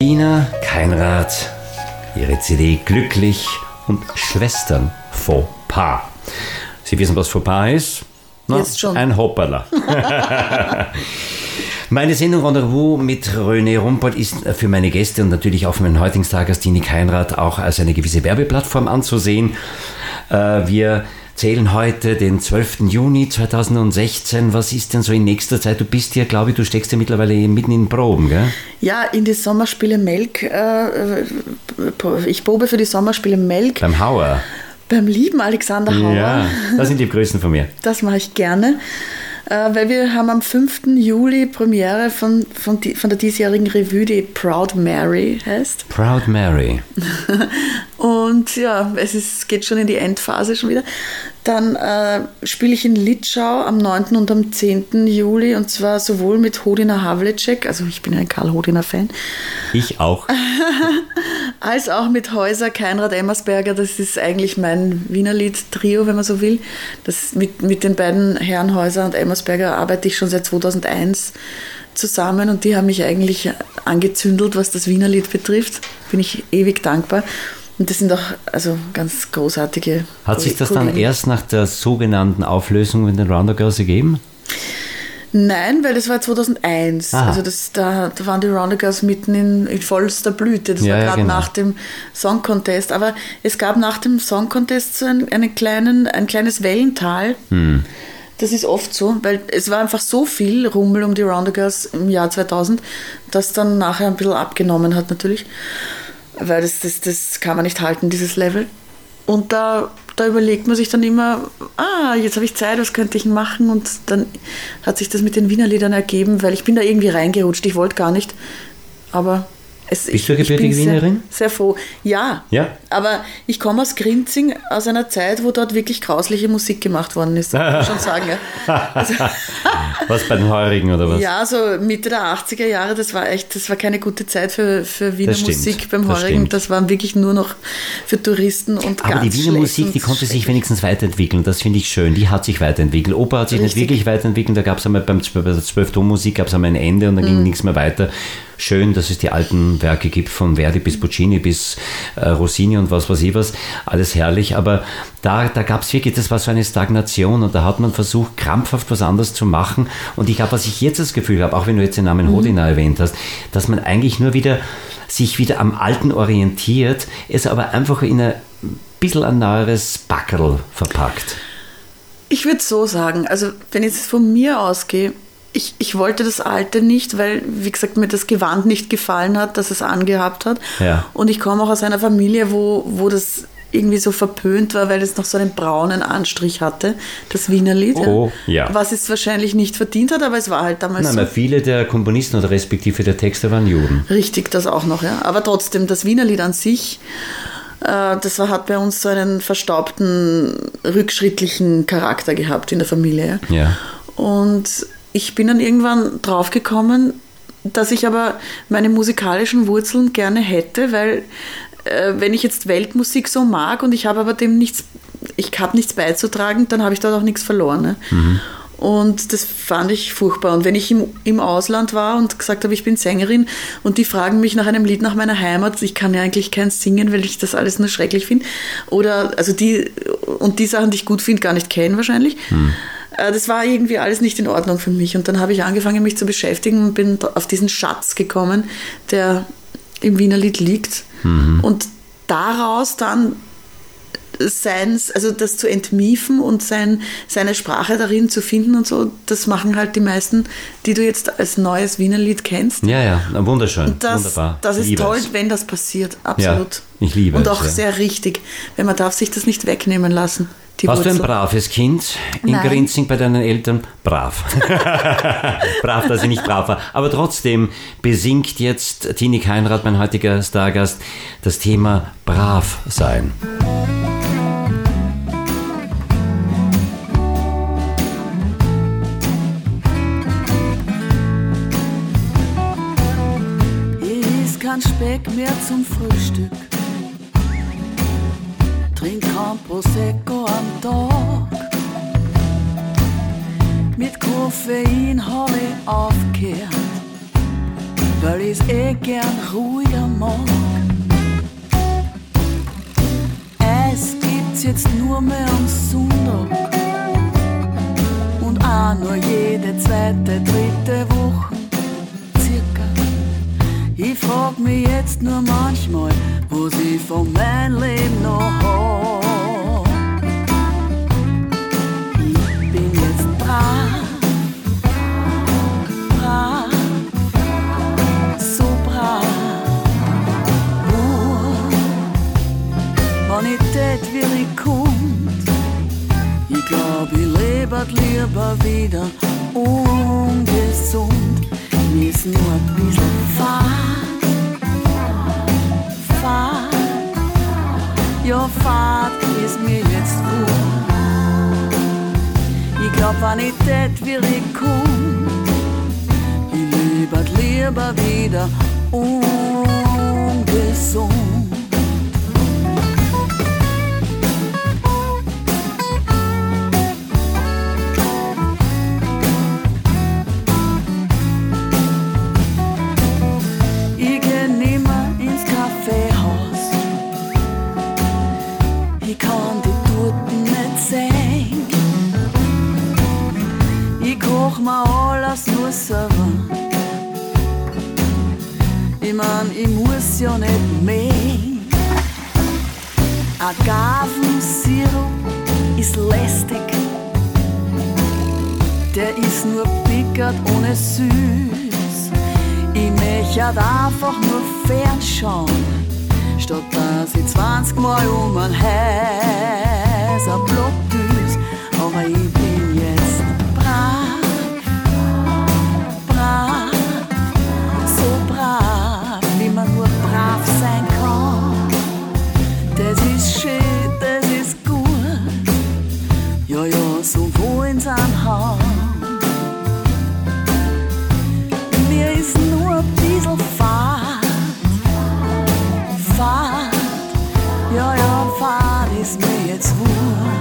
Tina Keinrad, ihre CD Glücklich und Schwestern Fauxpas. Sie wissen, was Fauxpas ist? Jetzt schon. Ein Hoppala. Meine Sendung Rendezvous mit René Rumpold ist für meine Gäste und natürlich auch für meinen heutigen Stargast Tini Keinrad auch als eine gewisse Werbeplattform anzusehen. Wir zählen heute den 12. Juni 2016. Was ist denn so in nächster Zeit? Du bist ja, glaube ich, du steckst ja mittlerweile mitten in Proben, gell? Ja, in die Sommerspiele Melk. Ich probe für die Sommerspiele Melk. Beim Hauer. Beim lieben Alexander Hauer. Ja, das sind die Größten von mir. Das mache ich gerne. Weil wir haben am 5. Juli Premiere von der diesjährigen Revue, die Proud Mary heißt. Proud Mary. Und ja, es geht schon in die Endphase schon wieder. Dann spiele ich in Litschau am 9. und am 10. Juli und zwar sowohl mit Hodina Havlicek, also ich bin ein Karl Hodina-Fan. Ich auch. Als auch mit Häuser, Keinrad, Emmersberger, das ist eigentlich mein Wienerlied-Trio, wenn man so will. Das mit den beiden Herren Häuser und Emmersberger arbeite ich schon seit 2001 zusammen und die haben mich eigentlich angezündelt, was das Wienerlied betrifft. Bin ich ewig dankbar. Und das sind auch also ganz großartige Hat sich das dann erst nach der sogenannten Auflösung mit den Rounder Girls ergeben? Nein, weil das war 2001. Aha. Also da waren die Rounder Girls mitten in vollster Blüte. Das war gerade genau. nach dem Song Contest. Aber es gab nach dem Song Contest so ein kleines Wellental. Das ist oft so, weil es war einfach so viel Rummel um die Rounder Girls im Jahr 2000, dass dann nachher ein bisschen abgenommen hat natürlich. Weil das kann man nicht halten, dieses Level. Und da überlegt man sich dann immer, jetzt habe ich Zeit, was könnte ich machen? Und dann hat sich das mit den Wienerliedern ergeben, weil ich bin da irgendwie reingerutscht. Ich wollte gar nicht, aber Bist du gebürtige Wienerin? Sehr froh. Ja, aber ich komme aus Grinzing, aus einer Zeit, wo dort wirklich grausliche Musik gemacht worden ist. Das kann ich schon sagen. Ja. Also, was bei den Heurigen oder was? Ja, so Mitte der 80er Jahre, das war keine gute Zeit für Wiener Musik beim Heurigen. Das war wirklich nur noch für Touristen und aber ganz die Wiener Musik, die konnte sich wenigstens weiterentwickeln. Das finde ich schön. Die hat sich weiterentwickelt. Oper hat sich nicht wirklich weiterentwickelt. Da gab es einmal bei der 12-Ton-Musik gab es einmal ein Ende und dann ging nichts mehr weiter. Schön, dass es die alten Werke gibt, von Verdi bis Puccini bis Rossini und was weiß ich was, alles herrlich, aber da gab es wirklich, das war so eine Stagnation und da hat man versucht, krampfhaft was anderes zu machen und ich glaube, was ich jetzt das Gefühl habe, auch wenn du jetzt den Namen Hodina erwähnt hast, dass man eigentlich nur sich wieder am Alten orientiert, es aber einfach in ein bisschen ein neueres Backerl verpackt. Ich würde so sagen, also wenn ich jetzt von mir ausgehe, ich wollte das Alte nicht, weil, wie gesagt, mir das Gewand nicht gefallen hat, dass es angehabt hat. Ja. Und ich komme auch aus einer Familie, wo das irgendwie so verpönt war, weil es noch so einen braunen Anstrich hatte, das Wienerlied. Oh, ja. Was es wahrscheinlich nicht verdient hat, aber es war halt damals so. Viele der Komponisten oder respektive der Texte waren Juden. Richtig, das auch noch, ja. Aber trotzdem, das Wienerlied an sich, hat bei uns so einen verstaubten, rückschrittlichen Charakter gehabt in der Familie. Ja. Und ich bin dann irgendwann draufgekommen, dass ich aber meine musikalischen Wurzeln gerne hätte, weil wenn ich jetzt Weltmusik so mag und ich habe aber nichts beizutragen, dann habe ich dort auch nichts verloren. Ne? Und das fand ich furchtbar. Und wenn ich im Ausland war und gesagt habe, ich bin Sängerin und die fragen mich nach einem Lied nach meiner Heimat, ich kann ja eigentlich keins singen, weil ich das alles nur schrecklich finde. Oder also die Sachen, die ich gut finde, gar nicht kennen wahrscheinlich. Das war irgendwie alles nicht in Ordnung für mich. Und dann habe ich angefangen, mich zu beschäftigen und bin auf diesen Schatz gekommen, der im Wienerlied liegt. Und daraus dann das zu entmiefen und seine Sprache darin zu finden und so, das machen halt die meisten, die du jetzt als neues Wienerlied kennst. Ja, wunderschön, und wunderbar. Das ist toll, wenn das passiert, absolut. Ja, ich liebe es. Und auch sehr richtig, weil man darf sich das nicht wegnehmen lassen. Warst du ein braves Kind in Grinzing bei deinen Eltern? Brav. Brav, dass ich nicht brav war. Aber trotzdem besingt jetzt Tini Keinrad, mein heutiger Stargast, das Thema brav sein. Ich iss kein Speck mehr zum Frühstück. Trink kein Prosecco am Tag. Mit Koffein hab ich aufgehört. weil ich's gern ruhiger mag. Es gibt's jetzt nur mehr am Sonntag und auch nur jede zweite, dritte Woche circa. Ich frag mich jetzt nur manchmal, was ich von meinem Leben noch hab. Ich bin jetzt brav, brav, so brav. Wenn ich tät, wie ich kommt, ich glaub, ich lebet lieber wieder ungesund. Mir ist nur ein bisschen Fahrt, Fahrt, ja Fahrt ist mir jetzt wohl. Ich glaub, wenn ich tät, wie ich komm, ich lebet lieber wieder ungesund. Ich kann die Torten nicht sehen. Ich koch mir alles nur selber. Ich mein, ich muss ja nicht mähen. Agavensirup ist lästig. Der ist nur bickert ohne süß. Ich möchte einfach nur fernschauen, statt dass ich 20 Mal um ein Häuserblock düs. Aber ich bin jetzt brav, brav, so brav, wie man nur brav sein kann. Das ist schön, das ist gut, ja, ja, so wollen's anhaben. Mir ist nur ein bisschen Fahrt, Fahrt, ja, ja, Fahrt ist mir jetzt wohl.